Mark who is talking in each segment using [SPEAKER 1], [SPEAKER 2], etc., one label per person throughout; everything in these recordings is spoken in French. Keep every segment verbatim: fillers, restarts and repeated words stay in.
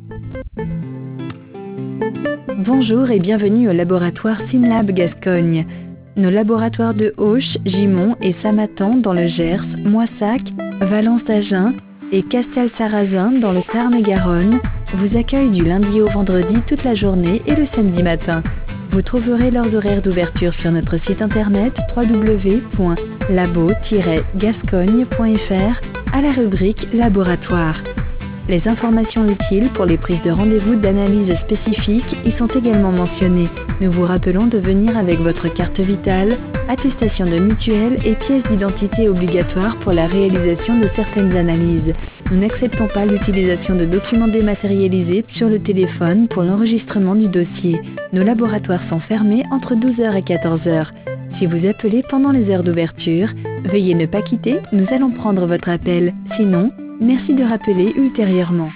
[SPEAKER 1] Bonjour et bienvenue au laboratoire SYNLAB Gascogne. Nos laboratoires de Auch, Gimont et Samatan dans le Gers, Moissac, Valence d'Agen et Castelsarrasin dans le Tarn-et-Garonne vous accueillent du lundi au vendredi toute la journée et le samedi matin. Vous trouverez leurs horaires d'ouverture sur notre site internet w w w point labo tiret gascogne point f r à la rubrique Laboratoire. Les informations utiles pour les prises de rendez-vous d'analyse spécifiques y sont également mentionnées. Nous vous rappelons de venir avec votre carte vitale, attestation de mutuelle et pièce d'identité obligatoire pour la réalisation de certaines analyses. Nous n'acceptons pas l'utilisation de documents dématérialisés sur le téléphone pour l'enregistrement du dossier. Nos laboratoires sont fermés entre douze heures et quatorze heures. Si vous appelez pendant les heures d'ouverture, veuillez ne pas quitter, nous allons prendre votre appel. Sinon, merci de rappeler ultérieurement.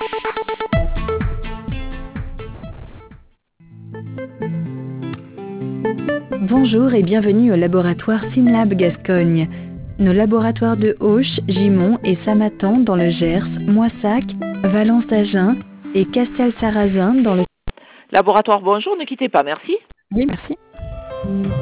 [SPEAKER 1] Bonjour et bienvenue au laboratoire SYNLAB Gascogne. Nos laboratoires de Auch, Gimont et Samatan dans le Gers, Moissac, Valence d'Agen et Castelsarrasin dans le...
[SPEAKER 2] Laboratoire, bonjour, ne quittez pas, merci.
[SPEAKER 3] Oui, merci.